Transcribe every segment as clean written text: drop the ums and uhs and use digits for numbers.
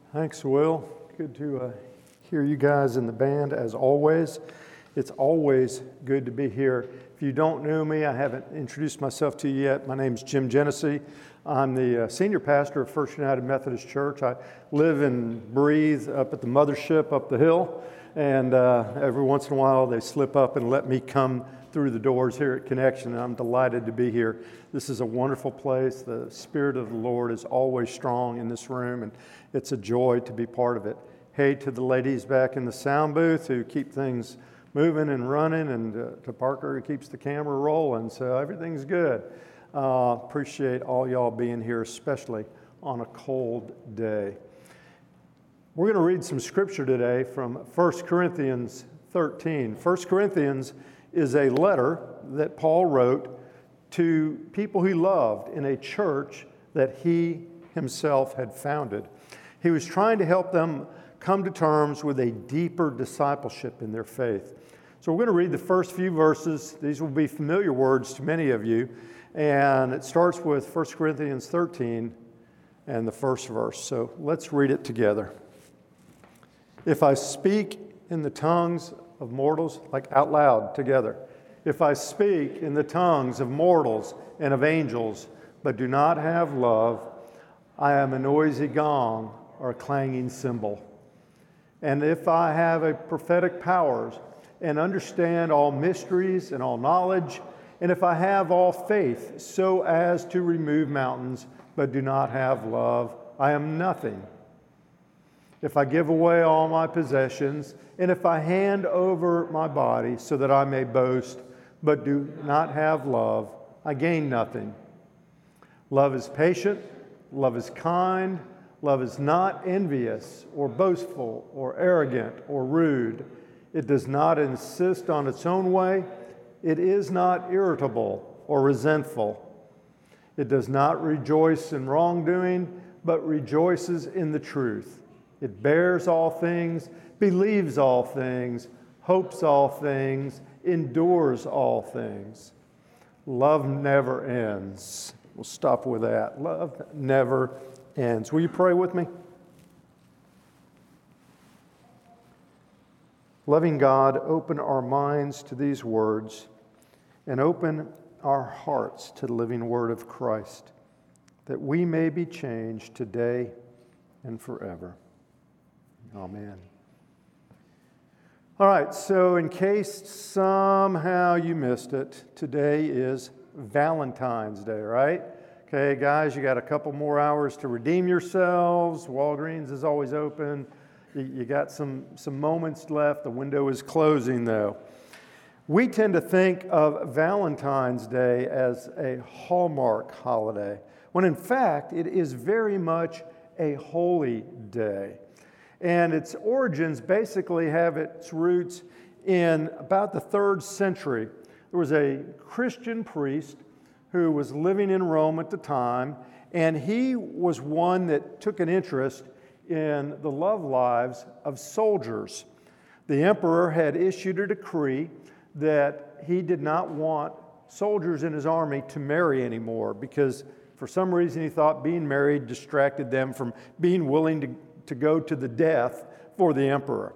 Thanks, Will. Good to hear you guys in the band, as always. It's always good to be here. If you don't know me, I haven't introduced myself to you yet. My name's Jim Genesee. I'm the senior pastor of First United Methodist Church. I live and breathe up at the mothership up the hill, and every once in a while they slip up and let me come through the doors here at Connection, and I'm delighted to be here. This is a wonderful place. The Spirit of the Lord is always strong in this room, and it's a joy to be part of it. Hey to the ladies back in the sound booth who keep things moving and running, and to Parker who keeps the camera rolling, so everything's good. Appreciate all y'all being here, especially on a cold day. We're going to read some scripture today from 1 Corinthians 13. 1 Corinthians is a letter that Paul wrote to people he loved in a church that he himself had founded. He was trying to help them come to terms with a deeper discipleship in their faith. So we're going to read the first few verses. These will be familiar words to many of you. And it starts with 1 Corinthians 13 and the first verse. So let's read it together. If I speak in the tongues of mortals, like out loud together. If I speak in the tongues of mortals and of angels, but do not have love, I am a noisy gong or a clanging cymbal. And if I have a prophetic powers and understand all mysteries and all knowledge, and if I have all faith so as to remove mountains, but do not have love, I am nothing. If I give away all my possessions, and if I hand over my body so that I may boast, but do not have love, I gain nothing. Love is patient, love is kind, love is not envious or boastful or arrogant or rude. It does not insist on its own way. It is not irritable or resentful. It does not rejoice in wrongdoing, but rejoices in the truth. It bears all things, believes all things, hopes all things, endures all things. Love never ends. We'll stop with that. Love never ends. Will you pray with me? Loving God, open our minds to these words and open our hearts to the living word of Christ, that we may be changed today and forever. Amen. All right, so in case somehow you missed it, today is Valentine's Day, right? Okay, guys, you got a couple more hours to redeem yourselves. Walgreens is always open. You got some moments left. The window is closing, though. We tend to think of Valentine's Day as a Hallmark holiday, when in fact it is very much a holy day. And its origins basically have its roots in about the 3rd century. There was a Christian priest who was living in Rome at the time, and he was one that took an interest in the love lives of soldiers. The emperor had issued a decree that he did not want soldiers in his army to marry anymore because for some reason he thought being married distracted them from being willing to go to the death for the emperor.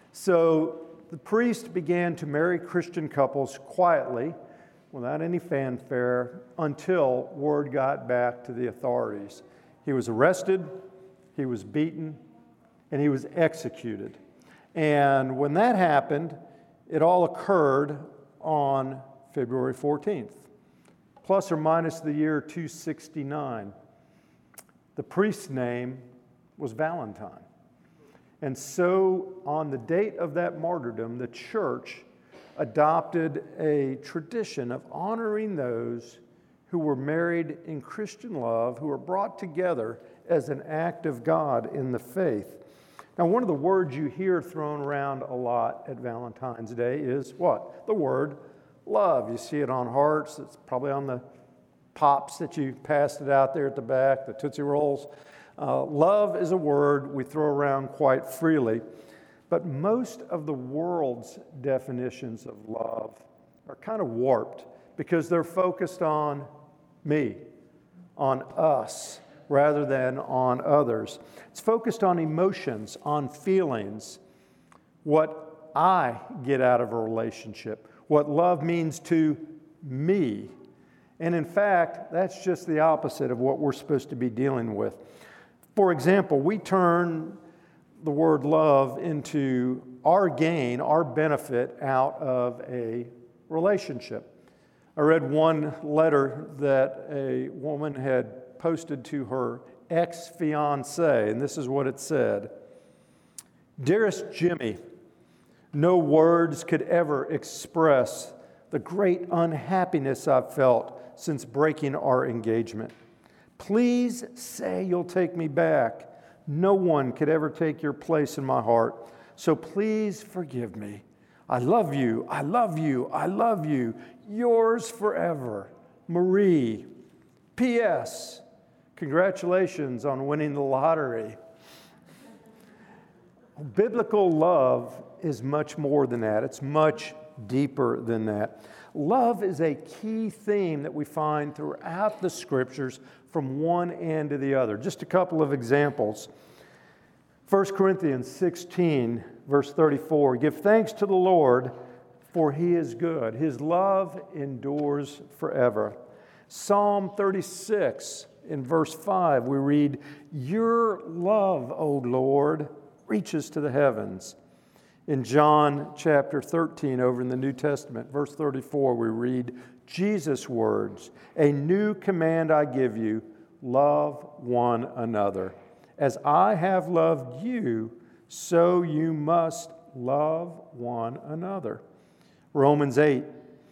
So the priest began to marry Christian couples quietly, without any fanfare, until word got back to the authorities. He was arrested, he was beaten, and he was executed. And when that happened, it all occurred on February 14th, plus or minus the year 269. The priest's name was Valentine. And so on the date of that martyrdom, the church adopted a tradition of honoring those who were married in Christian love, who were brought together as an act of God in the faith. Now, one of the words you hear thrown around a lot at Valentine's Day is what? The word love. You see it on hearts. It's probably on the pops that you passed it out there at the back, the Tootsie Rolls. Love is a word we throw around quite freely, but most of the world's definitions of love are kind of warped because they're focused on me, on us, rather than on others. It's focused on emotions, on feelings, what I get out of a relationship, what love means to me. And in fact, that's just the opposite of what we're supposed to be dealing with. For example, we turn the word love into our gain, our benefit out of a relationship. I read one letter that a woman had posted to her ex-fiancé, and this is what it said. Dearest Jimmy, no words could ever express the great unhappiness I've felt since breaking our engagement. Please say you'll take me back. No one could ever take your place in my heart, so please forgive me. I love you, I love you, I love you. Yours forever, Marie. P.S. Congratulations on winning the lottery. Biblical love is much more than that. It's much deeper than that. Love is a key theme that we find throughout the Scriptures from one end to the other. Just a couple of examples. 1 Corinthians 16, verse 34, give thanks to the Lord, for He is good. His love endures forever. Psalm 36, in verse 5, we read, your love, O Lord, reaches to the heavens. In John chapter 13, over in the New Testament, verse 34, we read Jesus' words, a new command I give you, love one another. As I have loved you, so you must love one another. Romans 8,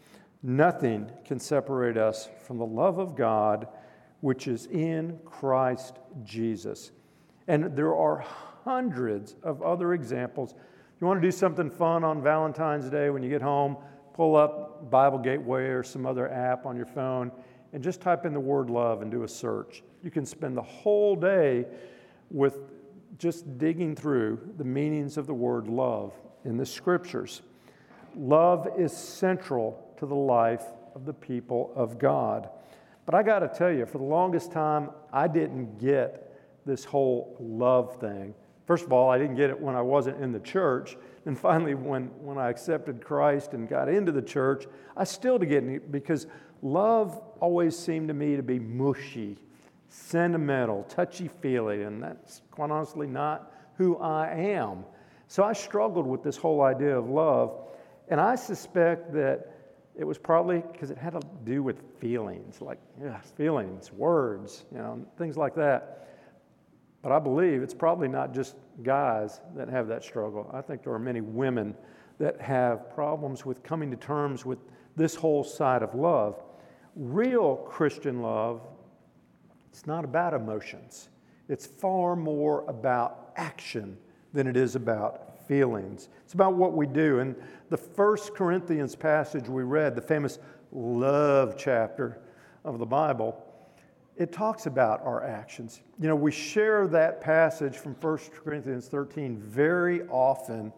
nothing can separate us from the love of God, which is in Christ Jesus. And there are hundreds of other examples. You want to do something fun on Valentine's Day when you get home, pull up Bible Gateway or some other app on your phone and just type in the word love and do a search. You can spend the whole day with just digging through the meanings of the word love in the Scriptures. Love is central to the life of the people of God. But I got to tell you, for the longest time, I didn't get this whole love thing. First of all, I didn't get it when I wasn't in the church. And finally, when I accepted Christ and got into the church, I still didn't get it because love always seemed to me to be mushy, sentimental, touchy-feely, and that's quite honestly not who I am. So I struggled with this whole idea of love, and I suspect that it was probably because it had to do with feelings, like feelings, words, things like that. But I believe it's probably not just guys that have that struggle. I think there are many women that have problems with coming to terms with this whole side of love. Real Christian love, it's not about emotions. It's far more about action than it is about feelings. It's about what we do. And the 1 Corinthians passage we read, the famous love chapter of the Bible, it talks about our actions. We share that passage from 1 Corinthians 13 very often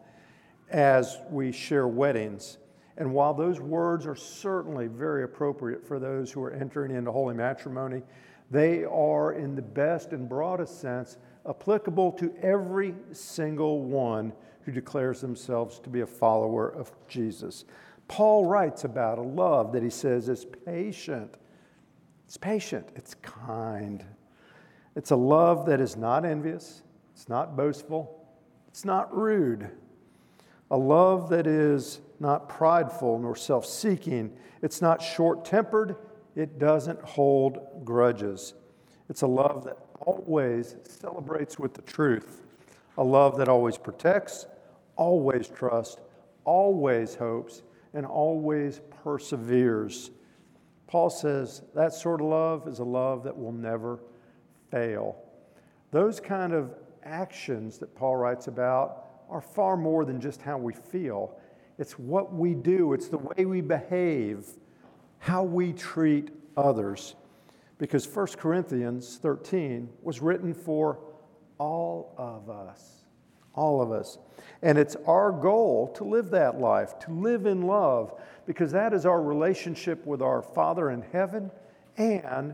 as we share weddings. And while those words are certainly very appropriate for those who are entering into holy matrimony, they are, in the best and broadest sense, applicable to every single one who declares themselves to be a follower of Jesus. Paul writes about a love that he says is patient. It's patient. It's kind. It's a love that is not envious. It's not boastful. It's not rude. A love that is not prideful nor self-seeking. It's not short-tempered. It doesn't hold grudges. It's a love that always celebrates with the truth. A love that always protects, always trusts, always hopes, and always perseveres. Paul says that sort of love is a love that will never fail. Those kind of actions that Paul writes about are far more than just how we feel. It's what we do. It's the way we behave, how we treat others. Because 1 Corinthians 13 was written for all of us. All of us. And it's our goal to live that life, to live in love, because that is our relationship with our Father in heaven, and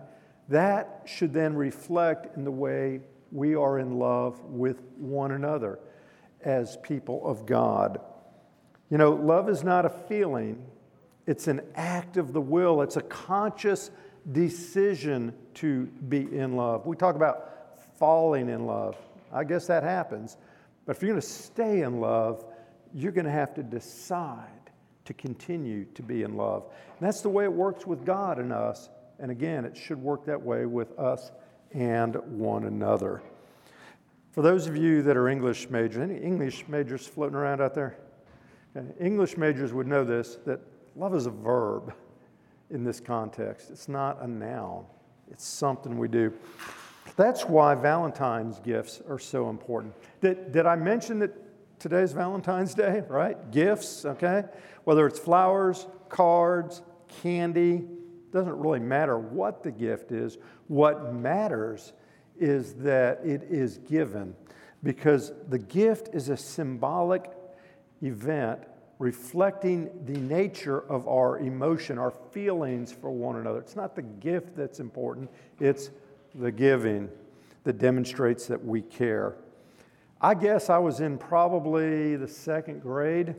that should then reflect in the way we are in love with one another as people of God. You know, love is not a feeling, it's an act of the will. It's a conscious decision to be in love. We talk about falling in love. I guess that happens. But if you're going to stay in love, you're going to have to decide to continue to be in love. And that's the way it works with God and us. And again, it should work that way with us and one another. For those of you that are English majors, any English majors floating around out there? Okay. English majors would know this, that love is a verb in this context. It's not a noun. It's something we do. That's why Valentine's gifts are so important. Did I mention that today's Valentine's Day, right? Gifts, okay? Whether it's flowers, cards, candy, doesn't really matter what the gift is. What matters is that it is given, because the gift is a symbolic event reflecting the nature of our emotion, our feelings for one another. It's not the gift that's important, it's the giving that demonstrates that we care. I guess I was in probably the second grade,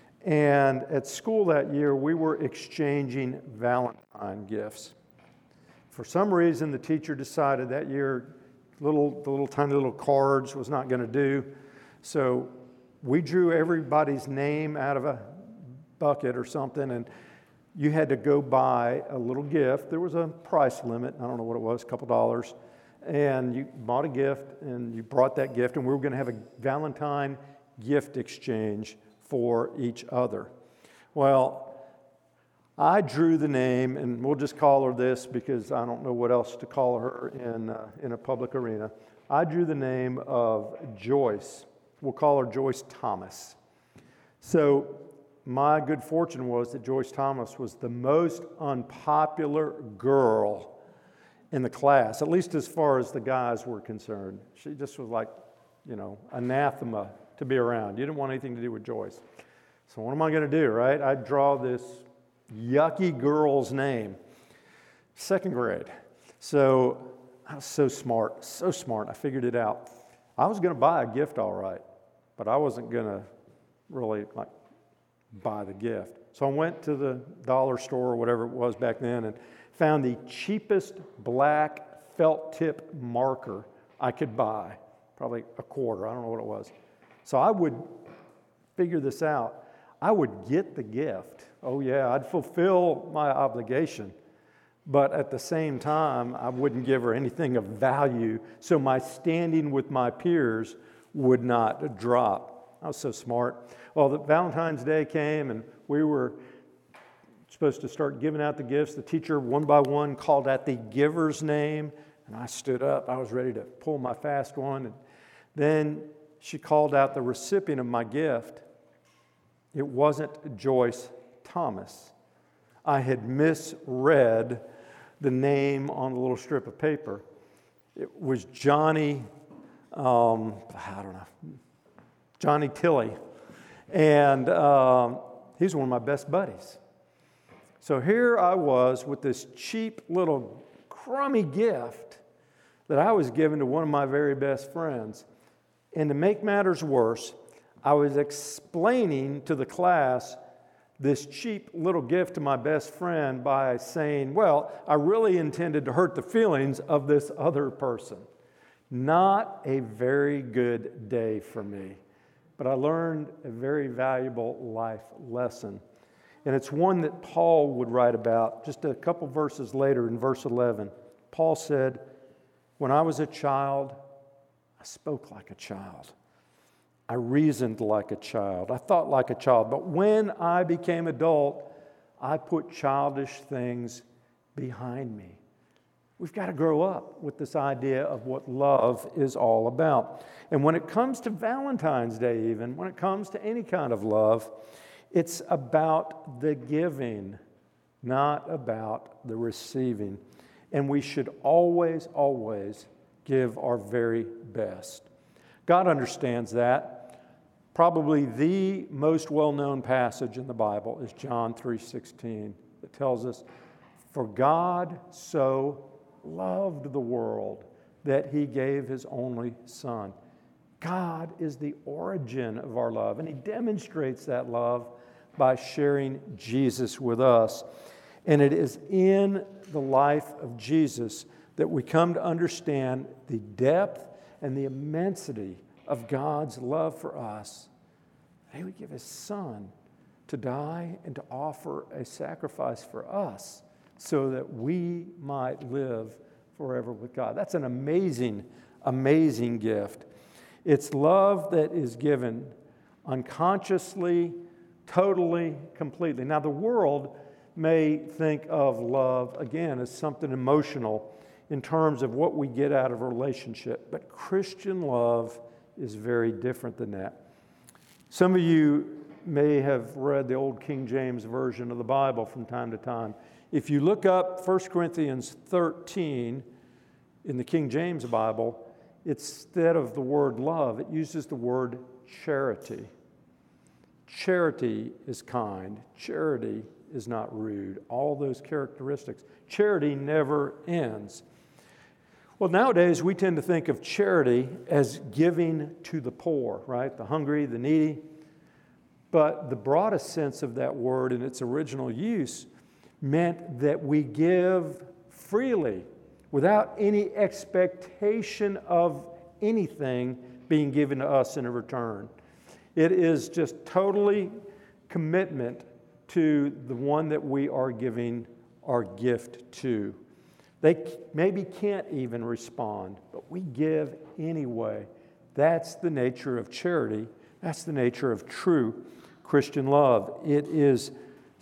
and at school that year we were exchanging Valentine gifts. For some reason, the teacher decided that year the little tiny little cards was not going to do, so we drew everybody's name out of a bucket or something, and you had to go buy a little gift. There was a price limit. I don't know what it was, a couple dollars. And you bought a gift, and you brought that gift, and we were going to have a Valentine gift exchange for each other. Well, I drew the name, and we'll just call her this because I don't know what else to call her in a public arena. I drew the name of Joyce. We'll call her Joyce Thomas. So my good fortune was that Joyce Thomas was the most unpopular girl in the class, at least as far as the guys were concerned. She just was like, anathema to be around. You didn't want anything to do with Joyce. So what am I going to do, right? I draw this yucky girl's name. Second grade. So I was so smart. I figured it out. I was going to buy a gift all right, but I wasn't going to really buy the gift. So I went to the dollar store or whatever it was back then and found the cheapest black felt tip marker I could buy, probably a quarter, I don't know what it was. So I would figure this out. I would get the gift. Oh yeah, I'd fulfill my obligation. But at the same time, I wouldn't give her anything of value, so my standing with my peers would not drop. I was so smart. Well, the Valentine's Day came, and we were supposed to start giving out the gifts. The teacher, one by one, called out the giver's name, and I stood up. I was ready to pull my fast one. And then she called out the recipient of my gift. It wasn't Joyce Thomas. I had misread the name on the little strip of paper. It was Johnny Tilley. And he's one of my best buddies. So here I was with this cheap little crummy gift that I was given to one of my very best friends. And to make matters worse, I was explaining to the class this cheap little gift to my best friend by saying, well, I really intended to hurt the feelings of this other person. Not a very good day for me, but I learned a very valuable life lesson. And it's one that Paul would write about just a couple verses later in verse 11. Paul said, when I was a child, I spoke like a child. I reasoned like a child. I thought like a child. But when I became adult, I put childish things behind me. We've got to grow up with this idea of what love is all about. And when it comes to Valentine's Day even, when it comes to any kind of love, it's about the giving, not about the receiving. And we should always, always give our very best. God understands that. Probably the most well-known passage in the Bible is John 3:16. It tells us, for God so loved the world that he gave his only Son. God is the origin of our love, and he demonstrates that love by sharing Jesus with us. And it is in the life of Jesus that we come to understand the depth and the immensity of God's love for us. He would give his Son to die and to offer a sacrifice for us so that we might live forever with God. That's an amazing, amazing gift. It's love that is given unconsciously, totally, completely. Now, the world may think of love, again, as something emotional in terms of what we get out of a relationship, but Christian love is very different than that. Some of you may have read the old King James Version of the Bible from time to time. If you look up 1 Corinthians 13 in the King James Bible, instead of the word love, it uses the word charity. Charity is kind. Charity is not rude. All those characteristics. Charity never ends. Well, nowadays we tend to think of charity as giving to the poor, right? The hungry, the needy. But the broadest sense of that word in its original use meant that we give freely without any expectation of anything being given to us in return. It is just totally commitment to the one that we are giving our gift to. They maybe can't even respond, but we give anyway. That's the nature of charity. That's the nature of true Christian love. It is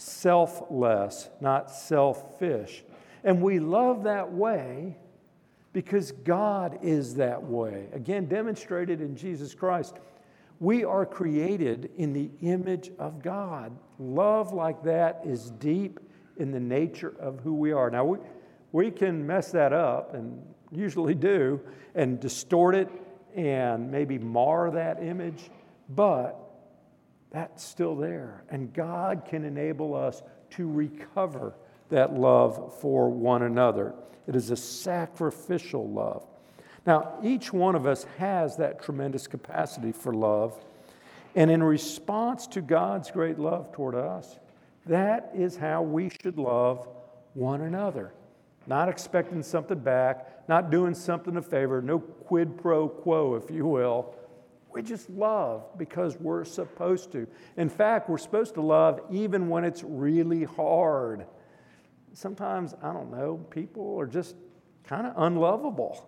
selfless, not selfish. And we love that way because God is that way. Again, demonstrated in Jesus Christ. We are created in the image of God. Love like that is deep in the nature of who we are. Now, we can mess that up, and usually do, and distort it and maybe mar that image, but that's still there. And God can enable us to recover that love for one another. It is a sacrificial love. Now, each one of us has that tremendous capacity for love. And in response to God's great love toward us, that is how we should love one another. Not expecting something back, not doing something a favor, no quid pro quo, if you will. We just love because we're supposed to. In fact, we're supposed to love even when it's really hard. Sometimes, I don't know, people are just kind of unlovable.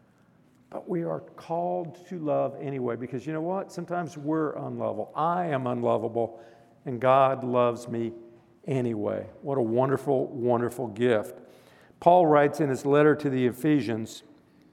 But we are called to love anyway, because you know what? Sometimes we're unlovable. I am unlovable, and God loves me anyway. What a wonderful, wonderful gift. Paul writes in his letter to the Ephesians,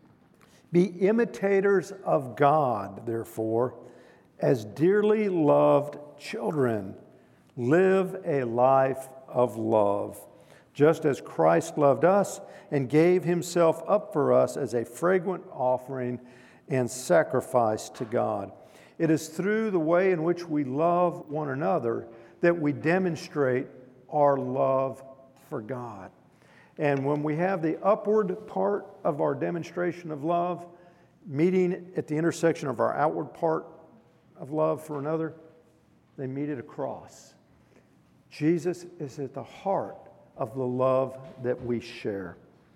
"Be imitators of God, therefore, as dearly loved children. Live a life of love, just as Christ loved us and gave himself up for us as a fragrant offering and sacrifice to God." It is through the way in which we love one another that we demonstrate our love for God. And when we have the upward part of our demonstration of love meeting at the intersection of our outward part of love for another, they meet at a cross. Jesus is at the heart of the love that we share.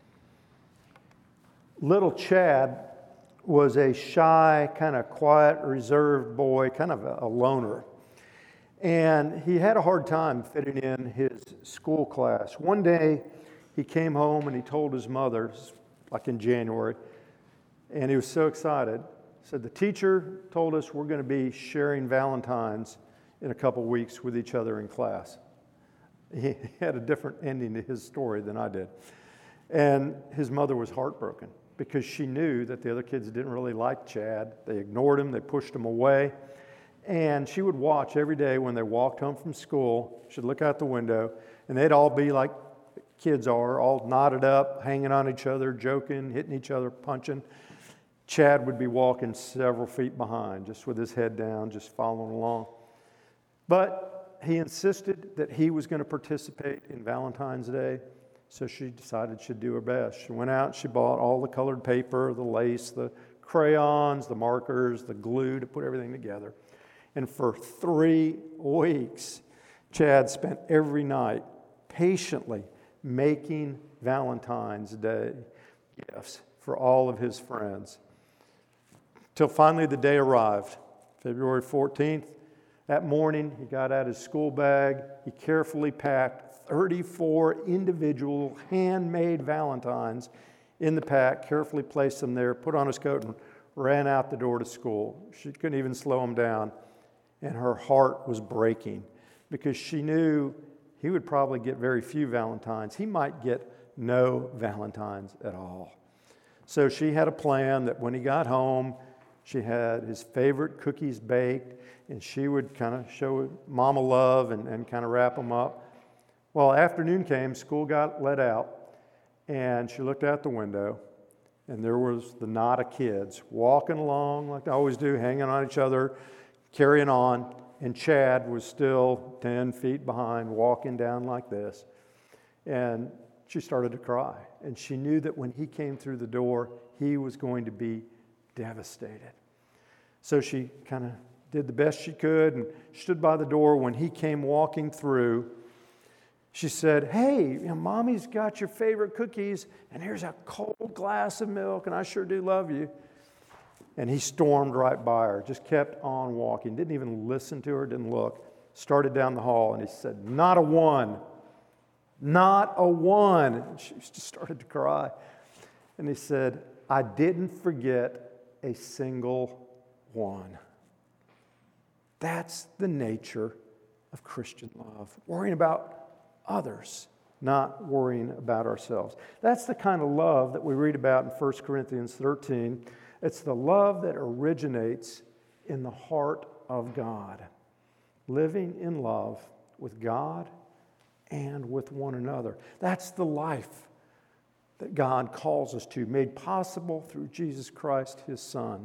Little Chad was a shy, kind of quiet, reserved boy, kind of a loner. And he had a hard time fitting in his school class. One day, he came home and he told his mother, like in January, and he was so excited. He said, "The teacher told us we're going to be sharing Valentines in a couple weeks with each other in class." He had a different ending to his story than I did. And his mother was heartbroken because she knew that the other kids didn't really like Chad. They ignored him, they pushed him away. And she would watch every day when they walked home from school. She'd look out the window, and they'd all be like kids are, all knotted up, hanging on each other, joking, hitting each other, punching. Chad would be walking several feet behind, just with his head down, just following along. But he insisted that he was going to participate in Valentine's Day. So she decided she'd do her best. She went out and she bought all the colored paper, the lace, the crayons, the markers, the glue to put everything together. And for 3 weeks, Chad spent every night patiently making Valentine's Day gifts for all of his friends. Till finally the day arrived, February 14th. That morning, he got out his school bag. He carefully packed 34 individual handmade Valentines in the pack, carefully placed them there, put on his coat, and ran out the door to school. She couldn't even slow him down, and her heart was breaking because she knew he would probably get very few Valentines. He might get no Valentines at all. So she had a plan that when he got home, she had his favorite cookies baked, and she would kind of show Mama love and kind of wrap them up. Well, afternoon came, school got let out, and she looked out the window, and there was the knot of kids walking along like they always do, hanging on each other, carrying on, and Chad was still 10 feet behind, walking down like this. And she started to cry, and she knew that when he came through the door, he was going to be devastated. So she kind of did the best she could and stood by the door. When he came walking through, she said, "Hey, Mommy's got your favorite cookies, and here's a cold glass of milk, and I sure do love you." And he stormed right by her, just kept on walking, didn't even listen to her, didn't look, started down the hall, and he said, "Not a one, not a one." And she just started to cry. And he said, "I didn't forget a single one." That's the nature of Christian love, worrying about others, not worrying about ourselves. That's the kind of love that we read about in 1 Corinthians 13. It's the love that originates in the heart of God, living in love with God and with one another. That's the life that God calls us to, made possible through Jesus Christ, his Son.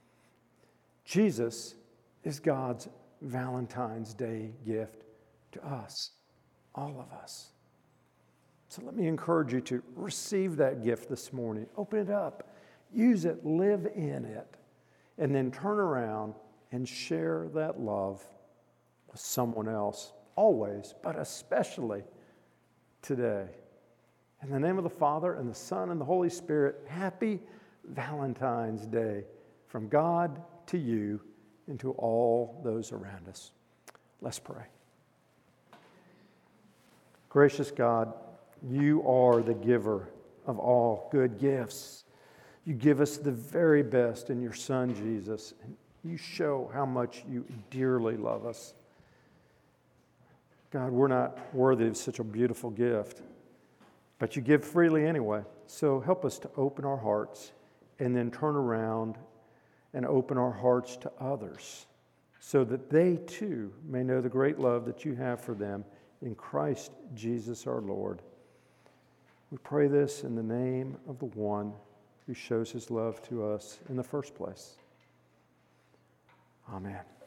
Jesus is God's Valentine's Day gift to us, all of us. So let me encourage you to receive that gift this morning. Open it up, use it, live in it, and then turn around and share that love with someone else, always, but especially today. In the name of the Father, and the Son, and the Holy Spirit, happy Valentine's Day from God to you and to all those around us. Let's pray. Gracious God, you are the giver of all good gifts. You give us the very best in your Son, Jesus, and you show how much you dearly love us. God, we're not worthy of such a beautiful gift, but you give freely anyway. So help us to open our hearts and then turn around and open our hearts to others so that they too may know the great love that you have for them in Christ Jesus our Lord. We pray this in the name of the one who shows his love to us in the first place. Amen.